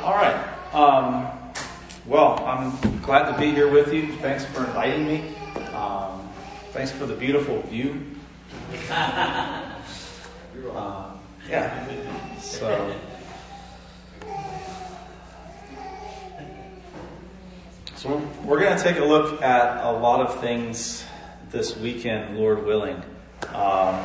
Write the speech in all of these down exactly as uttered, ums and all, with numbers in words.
All right. Um, well, I'm glad to be here with you. Thanks for inviting me. Um, thanks for the beautiful view. Uh, yeah. So, so we're going to take a look at a lot of things this weekend, Lord willing. Um,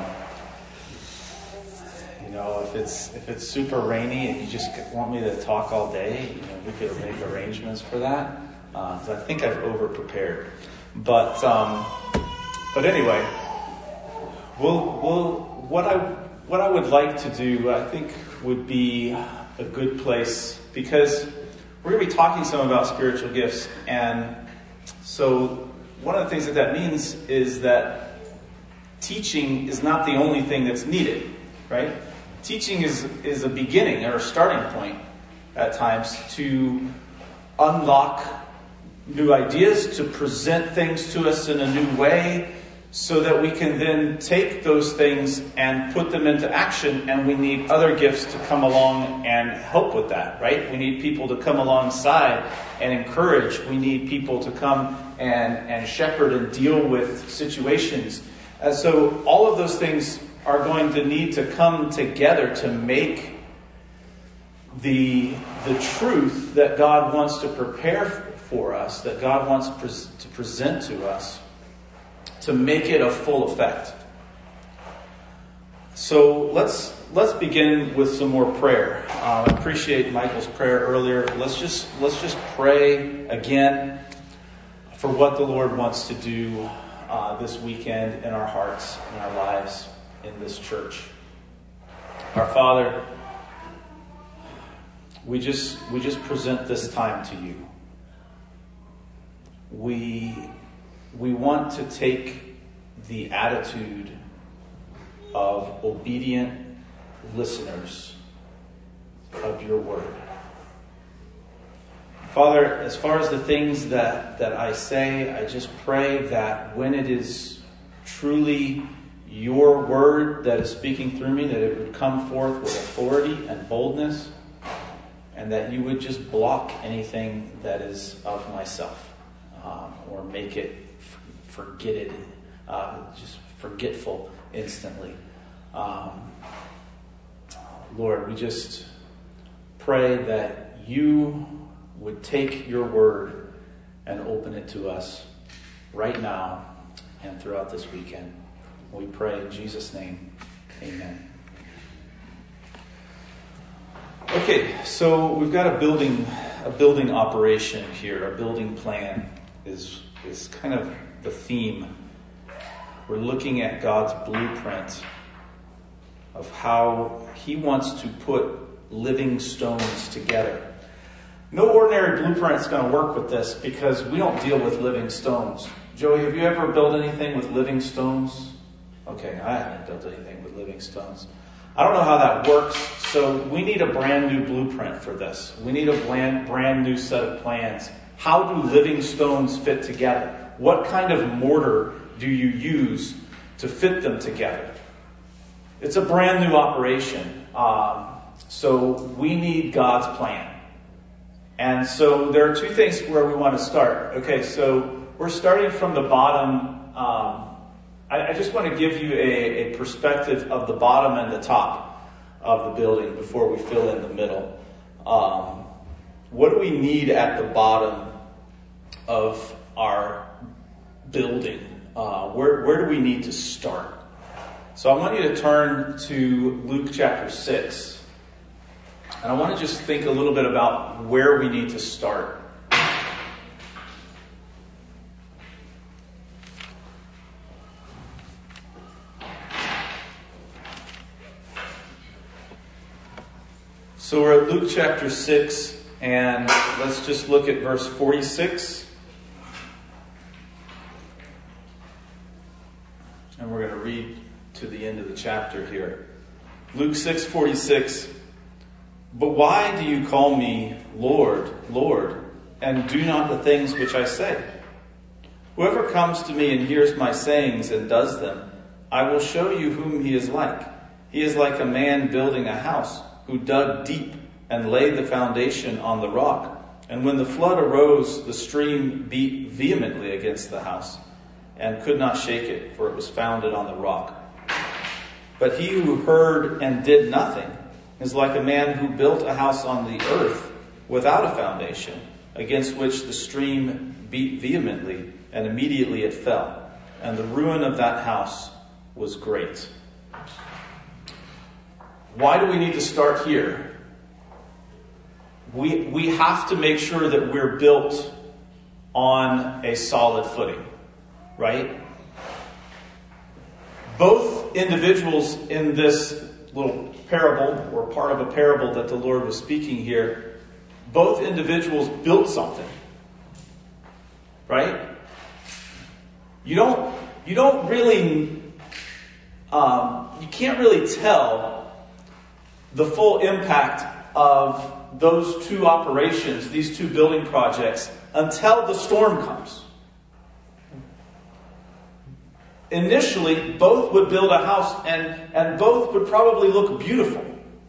You know, if it's if it's super rainy and you just want me to talk all day, you know, we could make arrangements for that. Because uh, I think I've over prepared. But um, but anyway, we'll we'll what I what I would like to do, I think, would be a good place, because we're going to be talking some about spiritual gifts, and so one of the things that that means is that teaching is not the only thing that's needed, right? Teaching is, is a beginning or a starting point at times to unlock new ideas, to present things to us in a new way, so that we can then take those things and put them into action. And we need other gifts to come along and help with that, right? We need people to come alongside and encourage. We need people to come and, and shepherd and deal with situations. And so all of those things are going to need to come together to make the the truth that God wants to prepare for us, that God wants pres- to present to us, to make it a full effect. So let's let's begin with some more prayer. Uh, I appreciate Michael's prayer earlier. Let's just let's just pray again for what the Lord wants to do uh, this weekend in our hearts, in our lives, in this church. Our Father, we just we just present this time to you. We we want to take the attitude of obedient listeners of your word. Father, as far as the things that, that I say, I just pray that when it is truly your word that is speaking through me, that it would come forth with authority and boldness, and that you would just block anything that is of myself, um, or make it f- forget it, uh, just forgetful instantly. Um, Lord, we just pray that you would take your word and open it to us right now and throughout this weekend. We pray in Jesus' name. Amen. Okay, so we've got a building a building operation here. A building plan is is kind of the theme. We're looking at God's blueprint of how he wants to put living stones together. No ordinary blueprint is going to work with this, because we don't deal with living stones. Joey, have you ever built anything with living stones? Okay, I haven't built anything with living stones. I don't know how that works, so we need a brand new blueprint for this. We need a brand, brand new set of plans. How do living stones fit together? What kind of mortar do you use to fit them together? It's a brand new operation, um, so we need God's plan. And so there are two things where we want to start. Okay, so we're starting from the bottom. Um, I just want to give you a, a perspective of the bottom and the top of the building before we fill in the middle. Um, what do we need at the bottom of our building? Uh, where, where do we need to start? So I want you to turn to Luke chapter six. And I want to just think a little bit about where we need to start. So we're at Luke chapter six, and let's just look at verse forty-six. And we're going to read to the end of the chapter here. Luke six forty-six. But why do you call me Lord, Lord, and do not the things which I say? Whoever comes to me and hears my sayings and does them, I will show you whom he is like. He is like a man building a house, who dug deep and laid the foundation on the rock. And when the flood arose, the stream beat vehemently against the house, and could not shake it, for it was founded on the rock. But he who heard and did nothing is like a man who built a house on the earth without a foundation, against which the stream beat vehemently, and immediately it fell. And the ruin of that house was great. Why do we need to start here? We, we have to make sure that we're built on a solid footing, right? Both individuals in this little parable, or part of a parable that the Lord was speaking here, both individuals built something, right? You don't, you don't really, um, you can't really tell the full impact of those two operations, these two building projects, until the storm comes. Initially, both would build a house and, and both would probably look beautiful.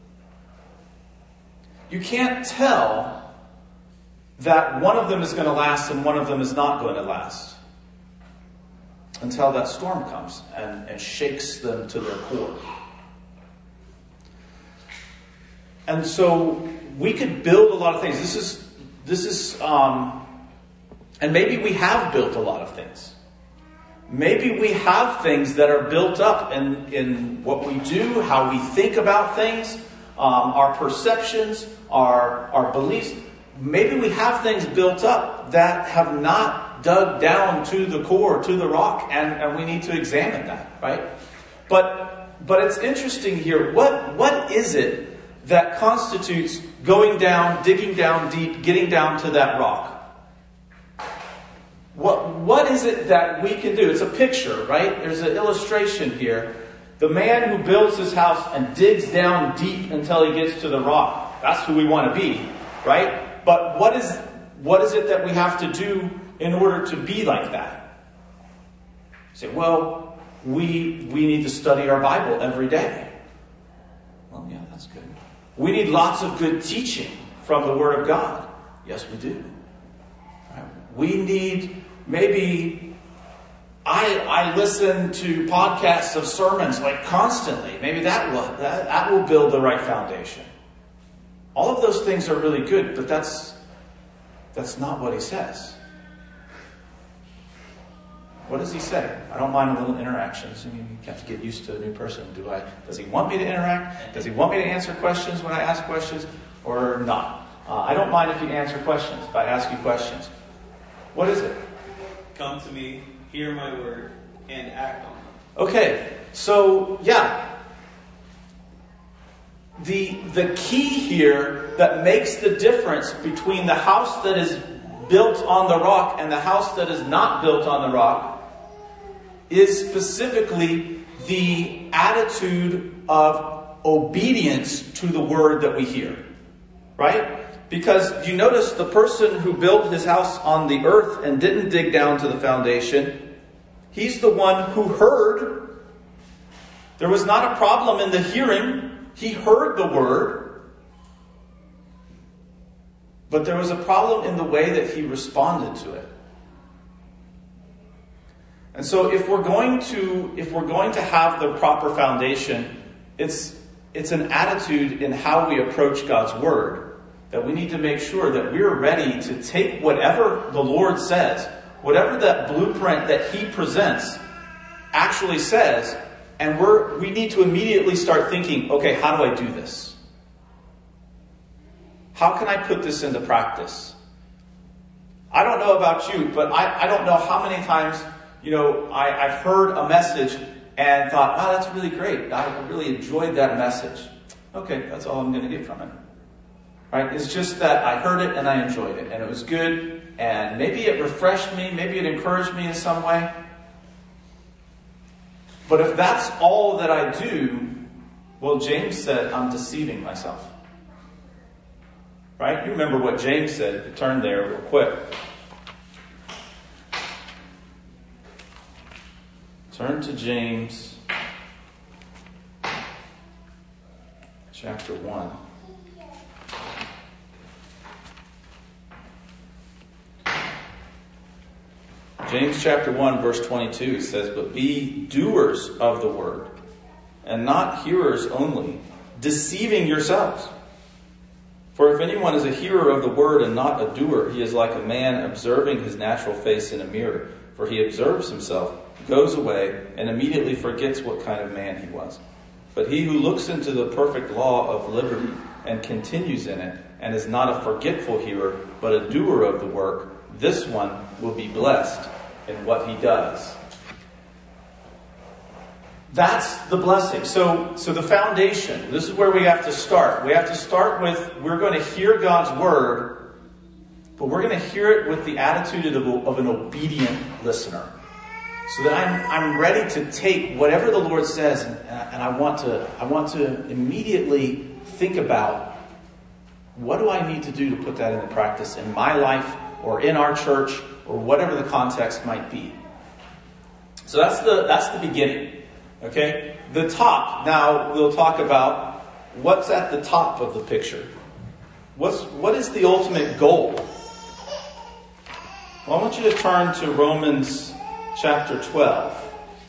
You can't tell that one of them is going to last and one of them is not going to last until that storm comes and, and shakes them to their core. And so we could build a lot of things. This is, this is, um, and maybe we have built a lot of things. Maybe we have things that are built up in, in what we do, how we think about things, um, our perceptions, our, our beliefs. Maybe we have things built up that have not dug down to the core, to the rock, and, and we need to examine that, right? But, but it's interesting here. What, what is it that constitutes going down, digging down deep, getting down to that rock? What, what is it that we can do? It's a picture, right? There's an illustration here. The man who builds his house and digs down deep until he gets to the rock. That's who we want to be, right? But what is, what is it that we have to do in order to be like that? You say, well, we, we need to study our Bible every day. Well, yeah, that's good. We need lots of good teaching from the Word of God. Yes, we do. Right? We need, maybe, I I listen to podcasts of sermons like constantly. Maybe that will, that, that will build the right foundation. All of those things are really good, but that's, that's not what he says. What does he say? I don't mind a little interactions. I mean, you have to get used to a new person. Do I? Does he want me to interact? Does he want me to answer questions when I ask questions, or not? Uh, I don't mind if you answer questions, if I ask you questions. What is it? Come to me, hear my word, and act on it. Okay, so yeah. The, the key here that makes the difference between the house that is built on the rock and the house that is not built on the rock is specifically the attitude of obedience to the word that we hear. Right? Because you notice the person who built his house on the earth and didn't dig down to the foundation, he's the one who heard. There was not a problem in the hearing. He heard the word. But there was a problem in the way that he responded to it. And so if we're going to if we're going to have the proper foundation, it's it's an attitude in how we approach God's word, that we need to make sure that we're ready to take whatever the Lord says, whatever that blueprint that he presents actually says, and we're we need to immediately start thinking, okay, how do I do this? How can I put this into practice? I don't know about you, but I, I don't know how many times, you know, I, I've heard a message and thought, wow, that's really great. I really enjoyed that message. Okay, that's all I'm going to get from it. Right? It's just that I heard it and I enjoyed it. And it was good. And maybe it refreshed me. Maybe it encouraged me in some way. But if that's all that I do, well, James said, I'm deceiving myself. Right? You remember what James said. Turn there real quick. Turn to James chapter one. James chapter one, verse twenty-two says, "But be doers of the word, and not hearers only, deceiving yourselves. For if anyone is a hearer of the word and not a doer, he is like a man observing his natural face in a mirror. For he observes himself, goes away, and immediately forgets what kind of man he was. But he who looks into the perfect law of liberty and continues in it, and is not a forgetful hearer, but a doer of the work, this one will be blessed in what he does." That's the blessing. So, so the foundation, this is where we have to start. We have to start with, we're going to hear God's word, but we're going to hear it with the attitude of, of an obedient listener. So that I'm, I'm ready to take whatever the Lord says, and, and I want to, I want to immediately think about, what do I need to do to put that into practice in my life or in our church or whatever the context might be. So that's the, that's the beginning. Okay, the top. Now we'll talk about what's at the top of the picture. What's what is the ultimate goal? Well, I want you to turn to Romans chapter twelve.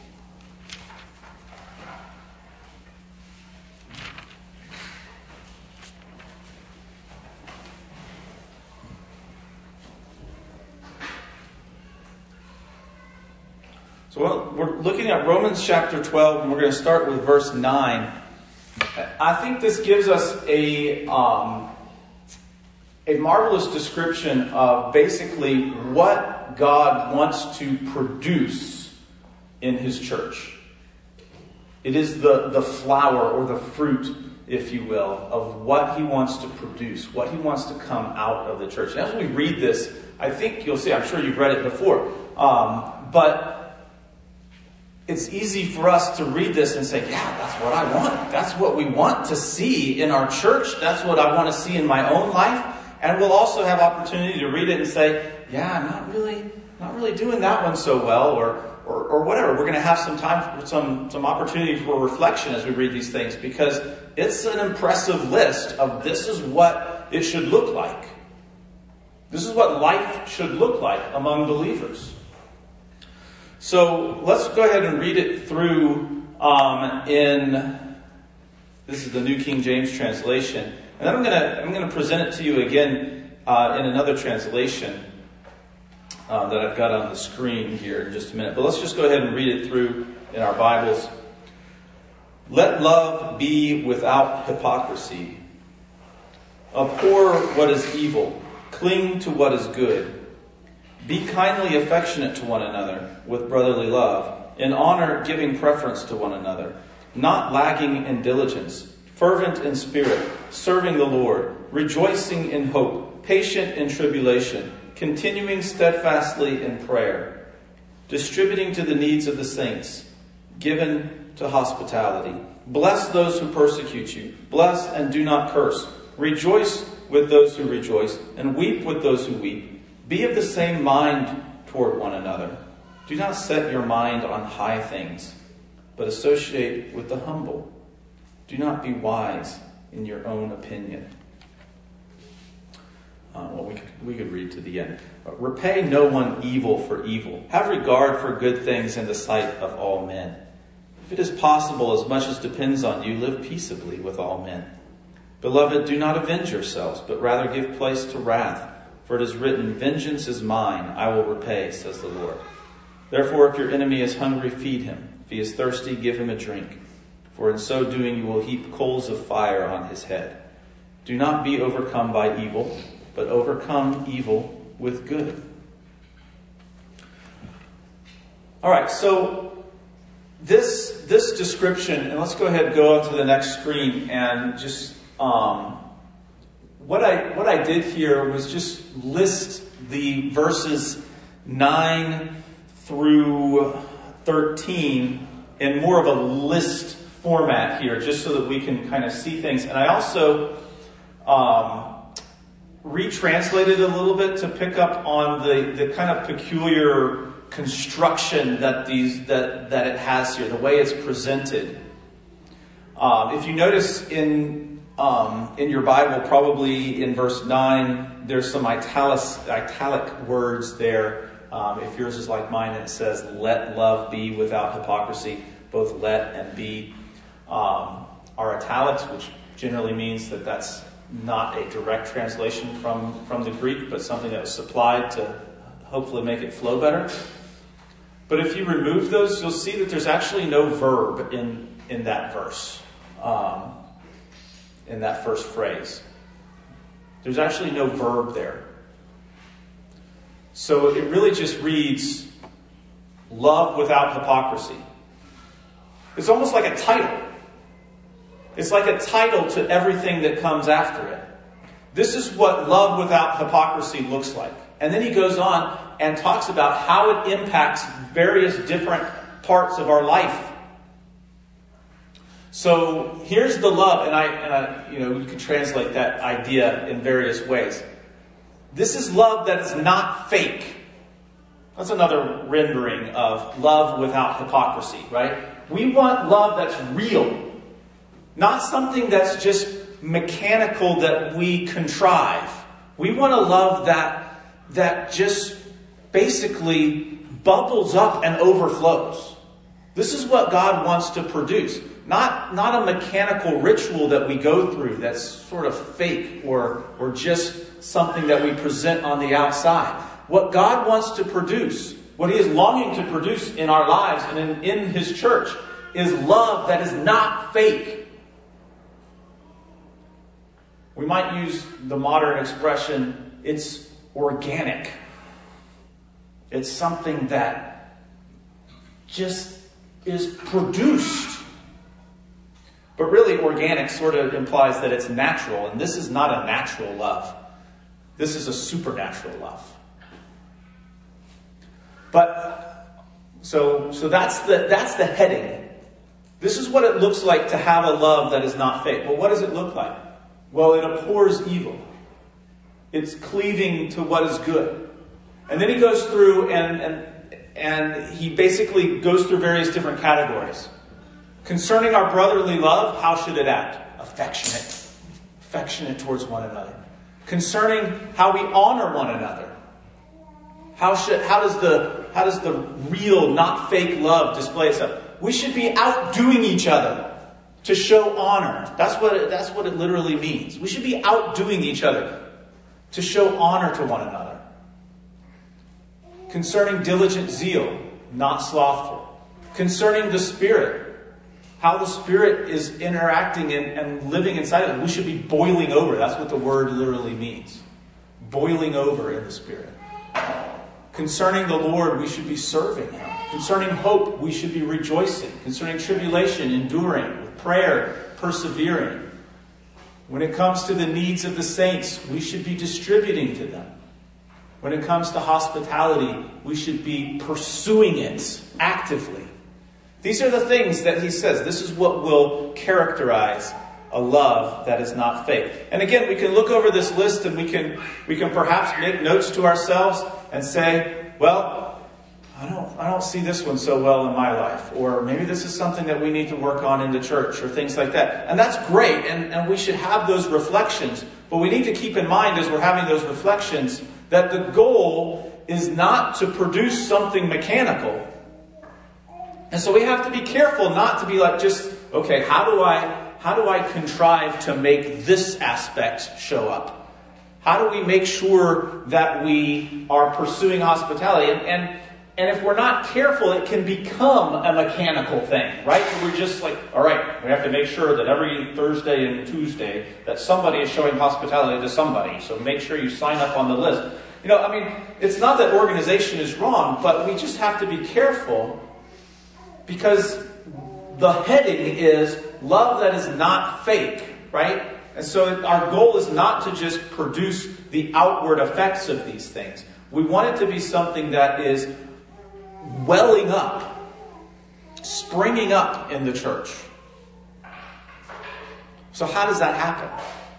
So well, we're looking at Romans chapter twelve, and we're going to start with verse nine. I think this gives us a um, a marvelous description of basically what God wants to produce in His church. It is the, the flower or the fruit, if you will, of what He wants to produce, what He wants to come out of the church. And as we read this, I think you'll see, I'm sure you've read it before, um, but it's easy for us to read this and say, yeah, that's what I want. That's what we want to see in our church. That's what I want to see in my own life. And we'll also have opportunity to read it and say, yeah, I'm not really, not really doing that one so well, or, or, or whatever. We're going to have some time, some, some opportunity for reflection as we read these things, because it's an impressive list of this is what it should look like. This is what life should look like among believers. So let's go ahead and read it through um, in, this is the New King James translation. And then I'm going to I'm going to present it to you again uh, in another translation uh, that I've got on the screen here in just a minute. But let's just go ahead and read it through in our Bibles. "Let love be without hypocrisy. Abhor what is evil. Cling to what is good. Be kindly affectionate to one another with brotherly love, in honor giving preference to one another, not lagging in diligence, fervent in spirit, serving the Lord, rejoicing in hope, patient in tribulation, continuing steadfastly in prayer, distributing to the needs of the saints, given to hospitality. Bless those who persecute you. Bless and do not curse. Rejoice with those who rejoice, and weep with those who weep. Be of the same mind toward one another. Do not set your mind on high things, but associate with the humble. Do not be wise in your own opinion." Uh, well, we could, we could read to the end. "Repay no one evil for evil. Have regard for good things in the sight of all men. If it is possible, as much as depends on you, live peaceably with all men. Beloved, do not avenge yourselves, but rather give place to wrath. For it is written, 'Vengeance is mine, I will repay,' says the Lord. Therefore, if your enemy is hungry, feed him. If he is thirsty, give him a drink. For in so doing you will heap coals of fire on his head. Do not be overcome by evil, but overcome evil with good." All right, so this this description, and let's go ahead and go on to the next screen and just... Um, What I what I did here was just list the verses nine through thirteen in more of a list format here, just so that we can kind of see things. And I also um, retranslated a little bit to pick up on the, the kind of peculiar construction that these that, that it has here, the way it's presented. Um, if you notice in Um, in your Bible, probably in verse nine, there's some italic, italic words there Um, if yours is like mine and it says, let love be without hypocrisy, both let and be um, are italics, which generally means that that's not a direct translation from, from the Greek, but something that was supplied to hopefully make it flow better. But if you remove those, you'll see that there's actually no verb in, in that verse, um, in that first phrase. There's actually no verb there. So it really just reads, love without hypocrisy. It's almost like a title. It's like a title to everything that comes after it. This is what love without hypocrisy looks like. And then he goes on and talks about how it impacts various different parts of our life. So here's the love, and I, and I, you know, you can translate that idea in various ways. This is love that is not fake. That's another rendering of love without hypocrisy, right? We want love that's real, not something that's just mechanical that we contrive. We want a love that that just basically bubbles up and overflows. This is what God wants to produce. Not, not a mechanical ritual that we go through that's sort of fake or, or just something that we present on the outside. What God wants to produce, what He is longing to produce in our lives and in, in His church, is love that is not fake. We might use the modern expression, it's organic. It's something that just is produced. But really, organic sort of implies that it's natural. And this is not a natural love. This is a supernatural love. But, so, so that's the, that's the heading. This is what it looks like to have a love that is not fake. Well, what does it look like? Well, it abhors evil. It's cleaving to what is good. And then he goes through and, and, and he basically goes through various different categories. Concerning our brotherly love, how should it act? Affectionate. Affectionate towards one another. Concerning how we honor one another. How should how does the how does the real, not fake love display itself? We should be outdoing each other to show honor. That's what it, that's what it literally means. We should be outdoing each other to show honor to one another. Concerning diligent zeal, not slothful. Concerning the Spirit, how the Spirit is interacting and, and living inside of us. We should be boiling over. That's what the word literally means. Boiling over in the Spirit. Concerning the Lord, we should be serving Him. Concerning hope, we should be rejoicing. Concerning tribulation, enduring. With prayer, persevering. When it comes to the needs of the saints, we should be distributing to them. When it comes to hospitality, we should be pursuing it actively. These are the things that he says. This is what will characterize a love that is not fake. And again, we can look over this list and we can we can perhaps make notes to ourselves and say, well, I don't I don't see this one so well in my life. Or maybe this is something that we need to work on in the church or things like that. And that's great. And, and we should have those reflections. But we need to keep in mind as we're having those reflections that the goal is not to produce something mechanical. And so we have to be careful not to be like just, okay, how do I how do I contrive to make this aspect show up? How do we make sure that we are pursuing hospitality? And and, and if we're not careful, it can become a mechanical thing, right? So we're just like, all right, we have to make sure that every Thursday and Tuesday that somebody is showing hospitality to somebody. So make sure you sign up on the list. You know, I mean, it's not that organization is wrong, but we just have to be careful because the heading is love that is not fake, right? And so our goal is not to just produce the outward effects of these things. We want it to be something that is welling up, springing up in the church. So how does that happen?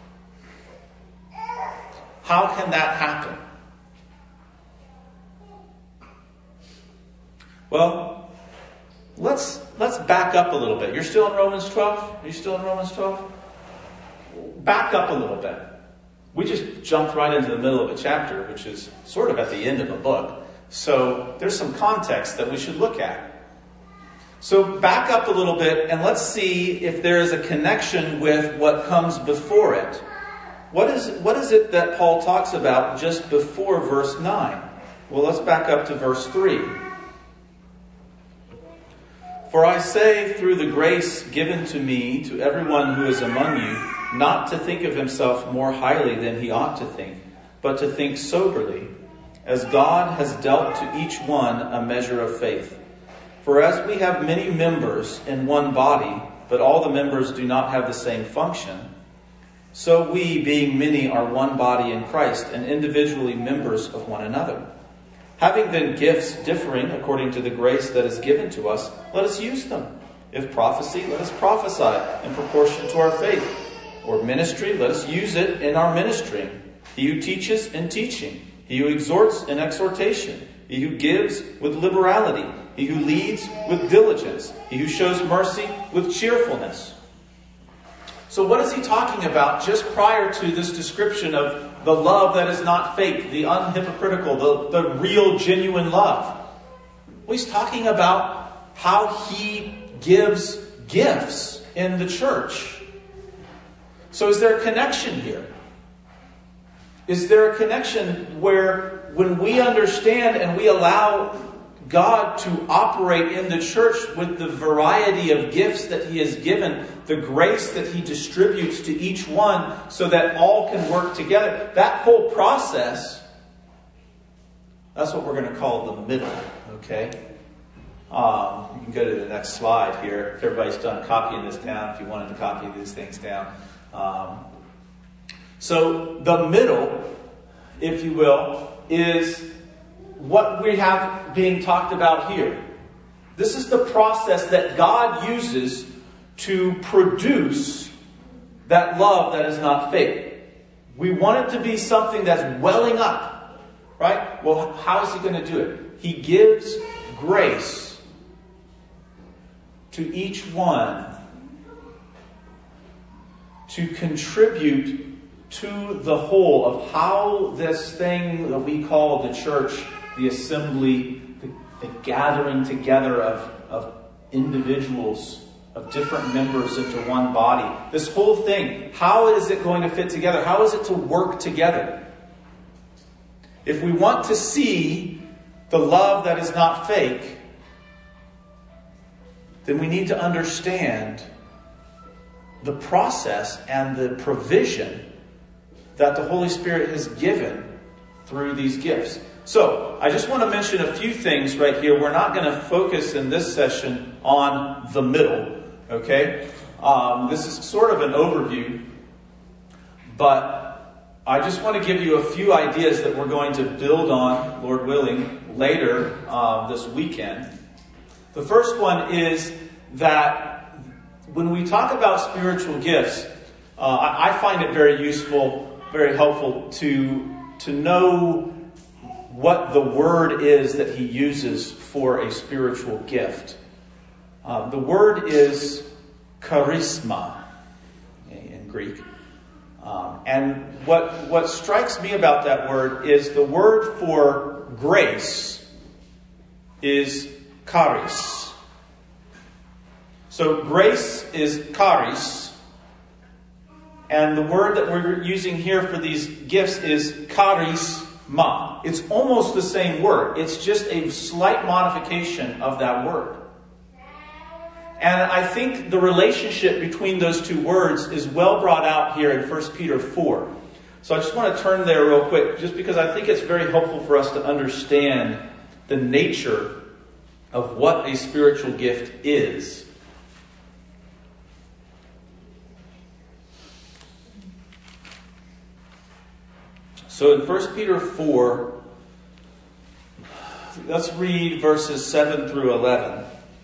How can that happen? Well, let's let's back up a little bit. You're still in Romans twelve? Are you still in Romans twelve? Back up a little bit. We just jumped right into the middle of a chapter, which is sort of at the end of a book. So there's some context that we should look at. So back up a little bit and let's see if there is a connection with what comes before it. What is, what is it that Paul talks about just before verse nine? Well, let's back up to verse three. For I say through the grace given to me to everyone who is among you, not to think of himself more highly than he ought to think, but to think soberly, as God has dealt to each one a measure of faith. For as we have many members in one body, but all the members do not have the same function, so we, being many, are one body in Christ, and individually members of one another. Having then gifts differing according to the grace that is given to us, let us use them. If prophecy, let us prophesy in proportion to our faith. Or ministry, let us use it in our ministering. He who teaches, in teaching. He who exhorts, in exhortation. He who gives, with liberality. He who leads, with diligence. He who shows mercy, with cheerfulness. So what is he talking about just prior to this description of the love that is not fake, the unhypocritical, the, the real, genuine love? Well, he's talking about how he gives gifts in the church. So is there a connection here? Is there a connection where when we understand and we allow God to operate in the church with the variety of gifts that he has given, the grace that he distributes to each one so that all can work together, that whole process, that's what we're going to call the middle, okay? Um, you can go to the next slide here. If everybody's done copying this down, if you wanted to copy these things down. Um, so the middle, if you will, is what we have being talked about here. This is the process that God uses to produce that love that is not fake. We want it to be something that's welling up, right? Well, how is he going to do it? He gives grace to each one to contribute to the whole of how this thing that we call the church, the assembly, the, the gathering together of, of individuals, of different members into one body. This whole thing, how is it going to fit together? How is it to work together? If we want to see the love that is not fake, then we need to understand the process and the provision that the Holy Spirit has given through these gifts. So, I just want to mention a few things right here. We're not going to focus in this session on the middle, okay? Um, this is sort of an overview, but I just want to give you a few ideas that we're going to build on, Lord willing, later uh, this weekend. The first one is that when we talk about spiritual gifts, uh, I, I find it very useful, very helpful to, to know what the word is that he uses for a spiritual gift. Uh, the word is charisma in Greek. Um, and what, what strikes me about that word is the word for grace is charis. So grace is charis. And the word that we're using here for these gifts is charisma. It's almost the same word. It's just a slight modification of that word. And I think the relationship between those two words is well brought out here in First Peter four. So I just want to turn there real quick, just because I think it's very helpful for us to understand the nature of what a spiritual gift is. So in First Peter four, let's read verses seven through eleven.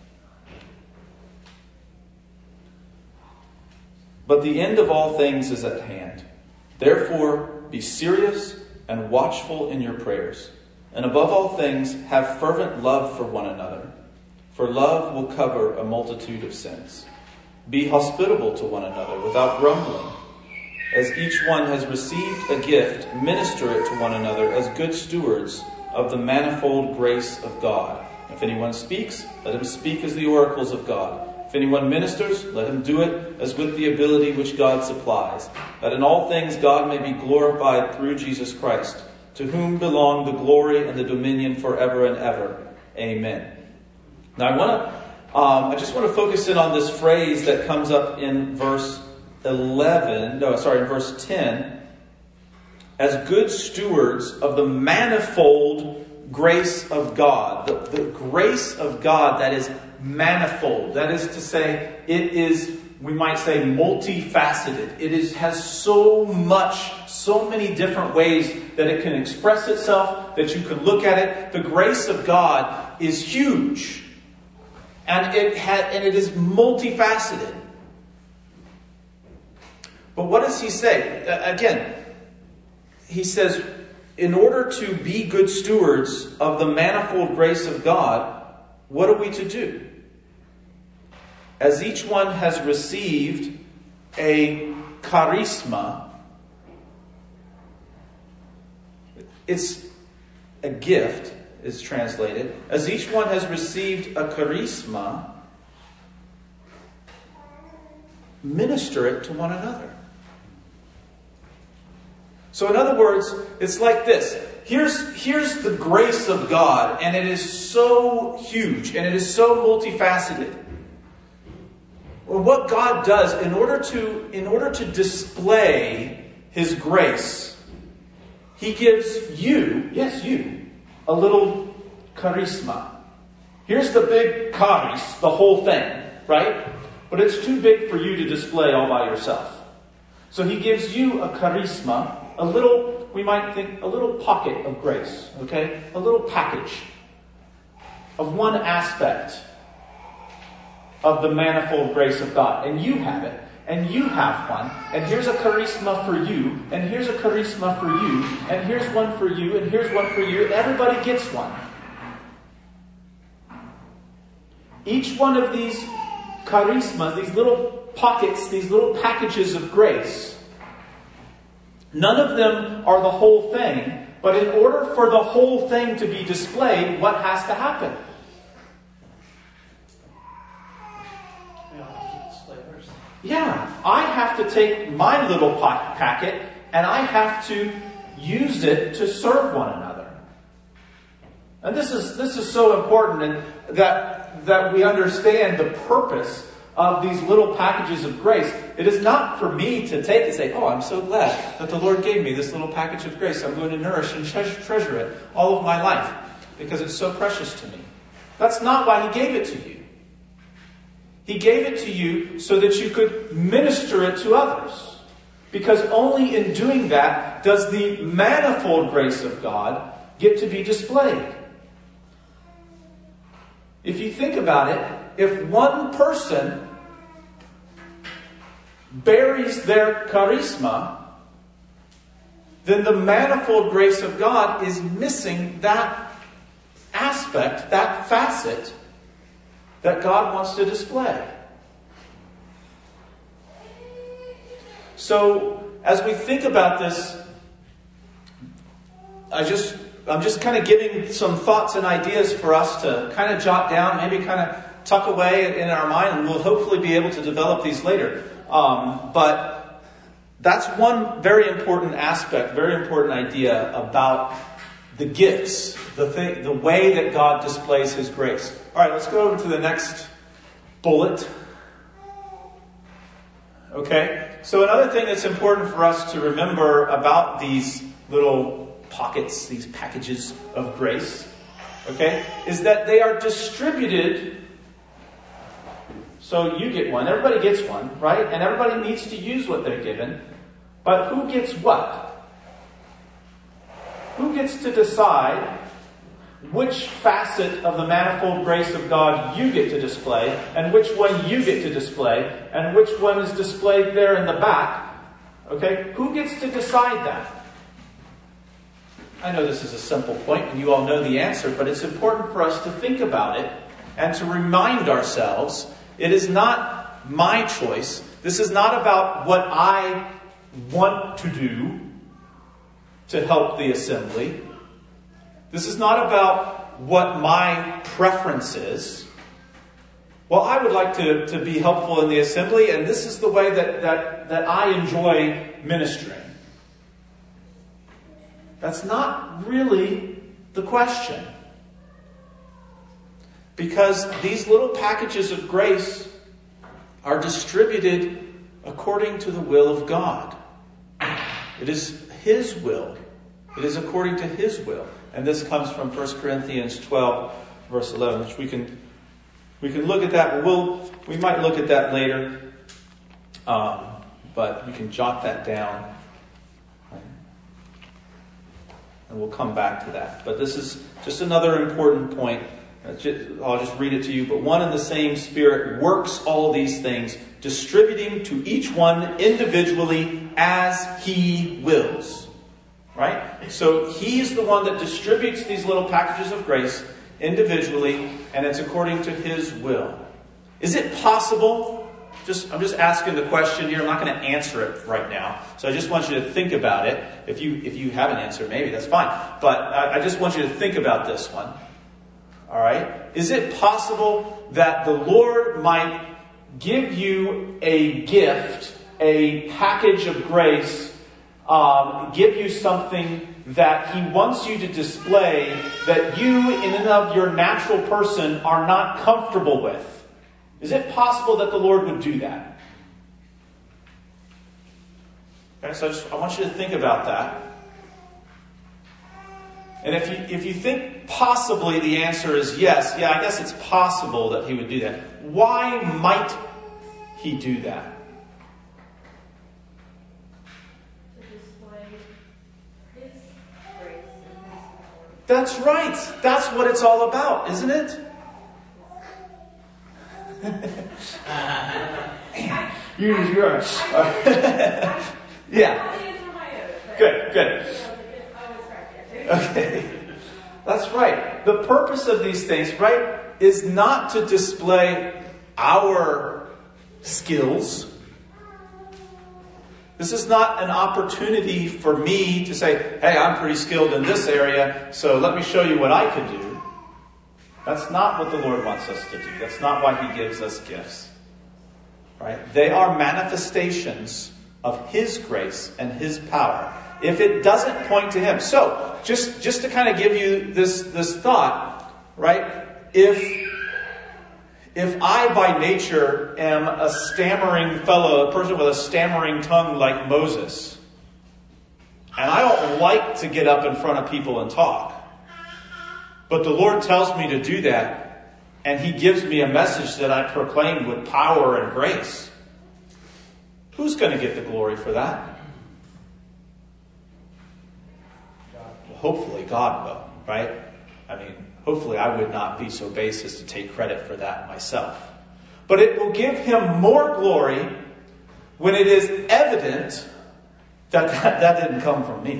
But the end of all things is at hand. Therefore, be serious and watchful in your prayers. And above all things, have fervent love for one another. For love will cover a multitude of sins. Be hospitable to one another without grumbling. As each one has received a gift, minister it to one another as good stewards of the manifold grace of God. If anyone speaks, let him speak as the oracles of God. If anyone ministers, let him do it as with the ability which God supplies, that in all things God may be glorified through Jesus Christ, to whom belong the glory and the dominion forever and ever. Amen. Now I want to, um, I just want to focus in on this phrase that comes up in verse eleven. No, sorry, in verse ten. As good stewards of the manifold grace of God. The, the grace of God that is manifold. That is to say, it is, we might say, multifaceted. It is has so much, so many different ways that it can express itself, that you can look at it. The grace of God is huge. And it had, and it is multifaceted. But what does he say? Again, he says, in order to be good stewards of the manifold grace of God, what are we to do? As each one has received a charisma, it's a gift, is translated. As each one has received a charisma, minister it to one another. So in other words, it's like this. Here's, here's the grace of God, and it is so huge, and it is so multifaceted. Well, what God does in order to, in order to display His grace, He gives you, yes, you, a little charisma. Here's the big charis, the whole thing, right? But it's too big for you to display all by yourself. So He gives you a charisma, a little, we might think, a little pocket of grace, okay? A little package of one aspect of the manifold grace of God. And you have it, and you have one, and here's a charisma for you, and here's a charisma for you, and here's one for you, and here's one for you, and everybody gets one. Each one of these charismas, these little pockets, these little packages of grace, none of them are the whole thing, but in order for the whole thing to be displayed, what has to happen? Yeah, I have to take my little packet and I have to use it to serve one another. And this is this is so important, and that that we understand the purpose of these little packages of grace. It is not for me to take and say, oh, I'm so glad that the Lord gave me this little package of grace. I'm going to nourish and treasure it all of my life because it's so precious to me. That's not why He gave it to you. He gave it to you so that you could minister it to others. Because only in doing that does the manifold grace of God get to be displayed. If you think about it, if one person buries their charisma, then the manifold grace of God is missing that aspect, that facet that God wants to display. So, as we think about this, I just, I'm just kind of giving some thoughts and ideas for us to kind of jot down, maybe kind of tuck away in our mind, and we'll hopefully be able to develop these later. Um, but that's one very important aspect, very important idea about the gifts, the thing, the way that God displays His grace. All right, let's go over to the next bullet. Okay, so another thing that's important for us to remember about these little pockets, these packages of grace, okay, is that they are distributed. So you get one, everybody gets one, right? And everybody needs to use what they're given. But who gets what? Who gets to decide which facet of the manifold grace of God you get to display, and which one you get to display, and which one is displayed there in the back? Okay? Who gets to decide that? I know this is a simple point, and you all know the answer, but it's important for us to think about it and to remind ourselves it is not my choice. This is not about what I want to do to help the assembly. This is not about what my preference is. Well, I would like to, to be helpful in the assembly, and this is the way that, that, that I enjoy ministering. That's not really the question. Because these little packages of grace are distributed according to the will of God. It is His will. It is according to His will. And this comes from First Corinthians twelve, verse eleven, which we can we can look at that. But we'll we might look at that later. Um, but you can jot that down. And we'll come back to that. But this is just another important point. I'll just read it to you. But one and the same Spirit works all these things, distributing to each one individually as He wills. Right? So He's the one that distributes these little packages of grace individually, and it's according to His will. Is it possible? Just, I'm just asking the question here. I'm not going to answer it right now. So I just want you to think about it. If you if you have an answer, maybe that's fine. But I, I just want you to think about this one. All right? Is it possible that the Lord might give you a gift, a package of grace, um, give you something that He wants you to display that you, in and of your natural person, are not comfortable with? Is it possible that the Lord would do that? Okay, so I, just, I want you to think about that. And if you if you think possibly the answer is yes, yeah, I guess it's possible that He would do that. Why might He do that? To display His grace and His power. That's right. That's what it's all about, isn't it? you, you're, uh, yeah. Good, good. Okay. That's right. The purpose of these things, right, is not to display our skills. This is not an opportunity for me to say, hey, I'm pretty skilled in this area, so let me show you what I can do. That's not what the Lord wants us to do. That's not why He gives us gifts. Right? They are manifestations of His grace and His power. If it doesn't point to Him. So, just, just to kind of give you this, this thought, right? If, if I by nature am a stammering fellow, a person with a stammering tongue like Moses, and I don't like to get up in front of people and talk, but the Lord tells me to do that, and He gives me a message that I proclaim with power and grace, who's going to get the glory for that? Hopefully God will, right? I mean, hopefully I would not be so base as to take credit for that myself. But it will give Him more glory when it is evident that that, that didn't come from me.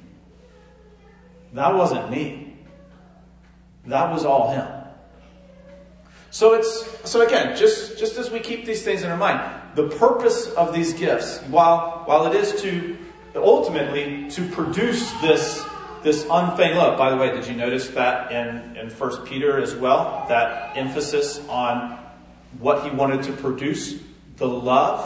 That wasn't me. That was all Him. So it's so again, just, just as we keep these things in our mind, the purpose of these gifts, while while it is to ultimately to produce this This unfeigned love. By the way, did you notice that in, in First Peter as well? That emphasis on what he wanted to produce, the love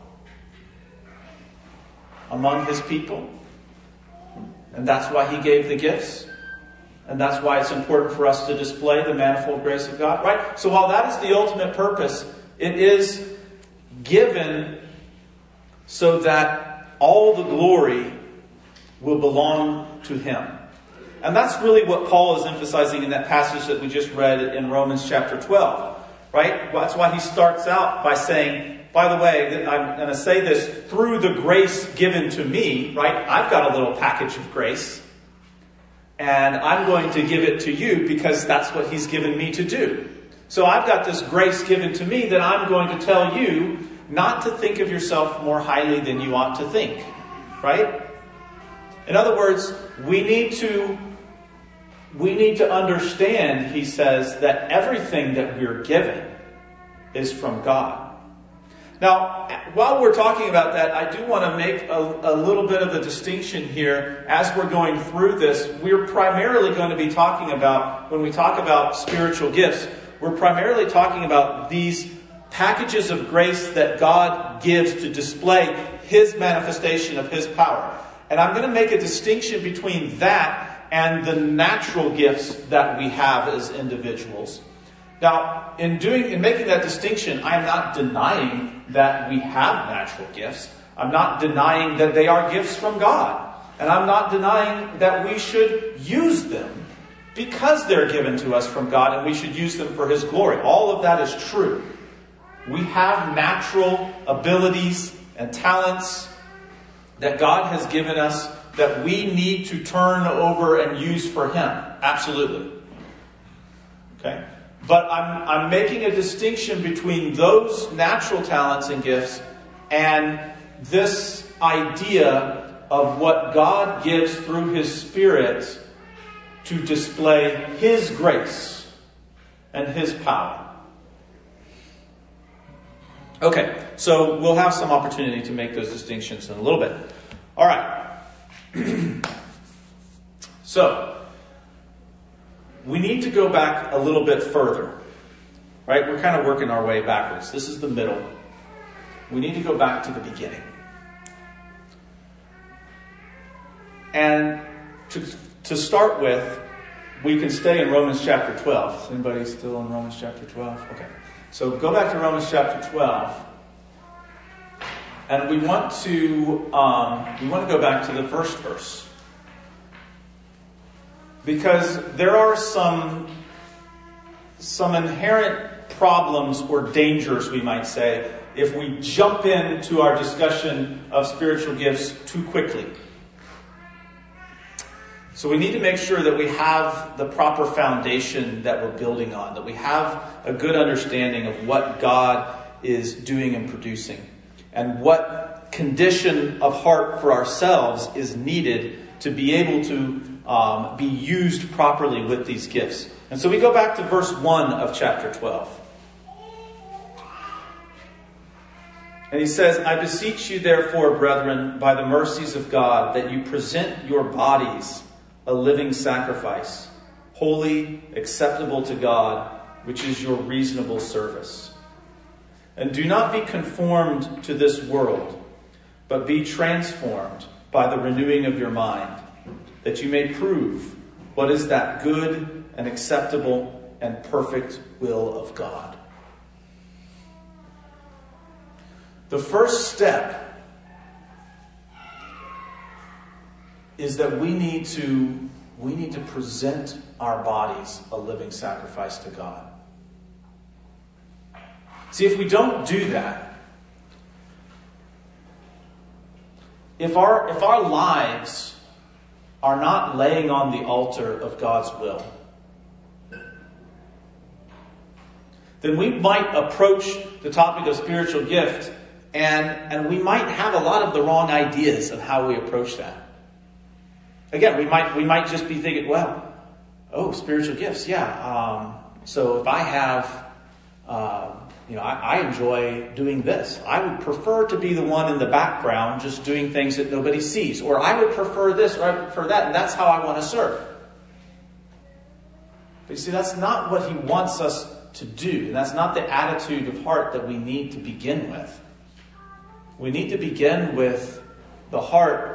among his people. And that's why he gave the gifts. And that's why it's important for us to display the manifold grace of God. Right? So while that is the ultimate purpose, it is given so that all the glory will belong to Him. And that's really what Paul is emphasizing in that passage that we just read in Romans chapter twelve. Right? Well, that's why he starts out by saying, by the way, I'm going to say this through the grace given to me. Right? I've got a little package of grace. And I'm going to give it to you because that's what He's given me to do. So I've got this grace given to me that I'm going to tell you not to think of yourself more highly than you ought to think. Right? In other words, we need to we need to understand, he says, that everything that we're given is from God. Now, while we're talking about that, I do want to make a, a little bit of a distinction here. As we're going through this, we're primarily going to be talking about, when we talk about spiritual gifts, we're primarily talking about these packages of grace that God gives to display His manifestation of His power. And I'm going to make a distinction between that and the natural gifts that we have as individuals. Now, in doing, in making that distinction, I am not denying that we have natural gifts. I'm not denying that they are gifts from God. And I'm not denying that we should use them because they're given to us from God and we should use them for His glory. All of that is true. We have natural abilities and talents that God has given us that we need to turn over and use for Him. Absolutely. Okay? But I'm, I'm making a distinction between those natural talents and gifts and this idea of what God gives through His Spirit to display His grace and His power. Okay, so we'll have some opportunity to make those distinctions in a little bit. All right. So, we need to go back a little bit further. Right? We're kind of working our way backwards. This is the middle. We need to go back to the beginning. And to, to start with, we can stay in Romans chapter twelve. Is anybody still in Romans chapter twelve? Okay. So go back to Romans chapter twelve. And we want to um, we want to go back to the first verse. Because there are some, some inherent problems or dangers, we might say, if we jump into our discussion of spiritual gifts too quickly. So we need to make sure that we have the proper foundation that we're building on, that we have a good understanding of what God is doing and producing, and what condition of heart for ourselves is needed to be able to um, be used properly with these gifts. And so we go back to verse one of chapter twelve. And he says, I beseech you therefore, brethren, by the mercies of God, that you present your bodies a living sacrifice, holy, acceptable to God, which is your reasonable service. And do not be conformed to this world, but be transformed by the renewing of your mind, that you may prove what is that good and acceptable and perfect will of God. The first step is that we need to we need to present our bodies a living sacrifice to God. See, if we don't do that, if our if our lives are not laying on the altar of God's will, then we might approach the topic of spiritual gift and, and we might have a lot of the wrong ideas of how we approach that. Again, we might we might just be thinking, well, oh, spiritual gifts, yeah. Um, so if I have, uh, you know, I, I enjoy doing this. I would prefer to be the one in the background just doing things that nobody sees. Or I would prefer this or I would prefer that, and that's how I want to serve. But you see, that's not what He wants us to do. And that's not the attitude of heart that we need to begin with. We need to begin with the heart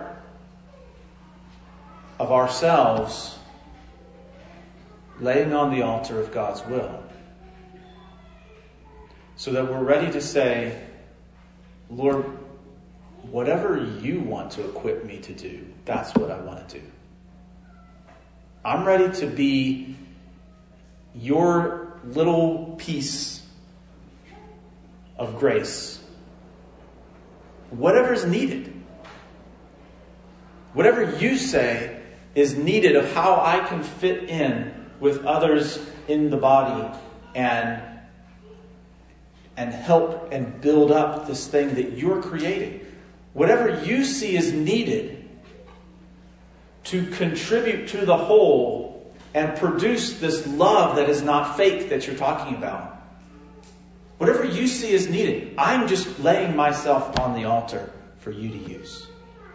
of ourselves laying on the altar of God's will, so that we're ready to say, Lord, whatever you want to equip me to do, that's what I want to do. I'm ready to be your little piece of grace. Whatever is needed. Whatever you say is needed of how I can fit in with others in the body and, and help and build up this thing that you're creating. Whatever you see is needed to contribute to the whole and produce this love that is not fake that you're talking about. Whatever you see is needed, I'm just laying myself on the altar for you to use.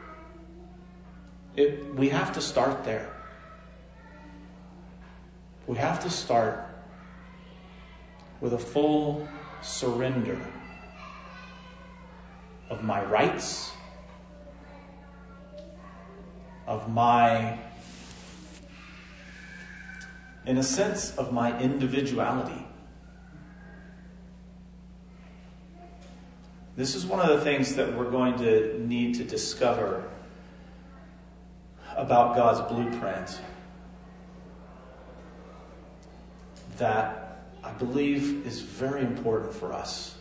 It, we have to start there. We have to start with a full surrender of my rights, of my, in a sense, of my individuality. This is one of the things that we're going to need to discover about God's blueprint that I believe is very important for us.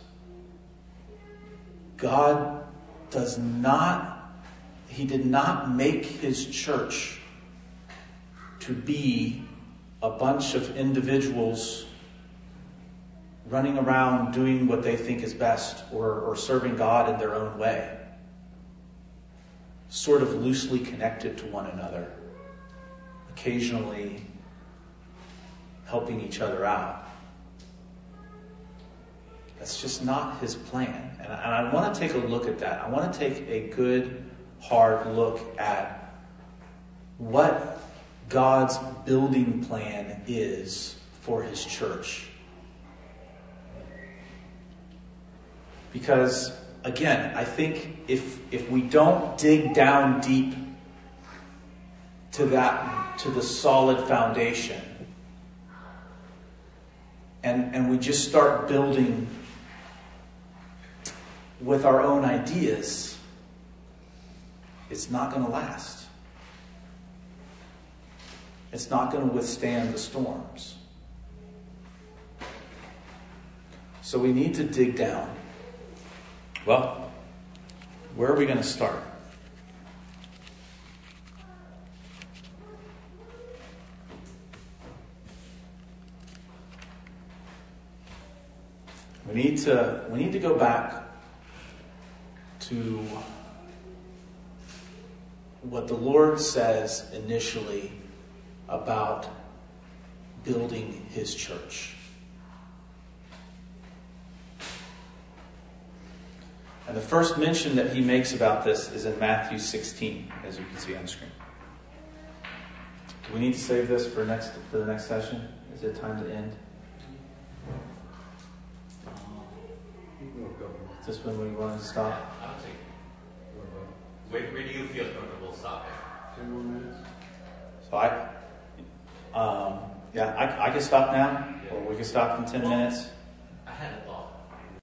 God does not, He did not make His church to be a bunch of individuals running around doing what they think is best, or, or serving God in their own way, sort of loosely connected to one another, occasionally helping each other out. That's just not His plan. And I, and I want to take a look at that. I want to take a good, hard look at what God's building plan is for His church. Because, again, I think if if we don't dig down deep to that, to the solid foundation, and, and we just start building with our own ideas, it's not going to last. It's not going to withstand the storms. So we need to dig down. Well, where are we going to start? We need to we need to go back to what the Lord says initially about building His church. And the first mention that He makes about this is in Matthew sixteen, as you can see on the screen. Do we need to save this for next for the next session? Is it time to end? Is this when we want to stop? I'll take. Where, where do you feel comfortable stopping? Ten more minutes. So I, um, yeah, I, I can stop now, or we can stop in ten minutes. I had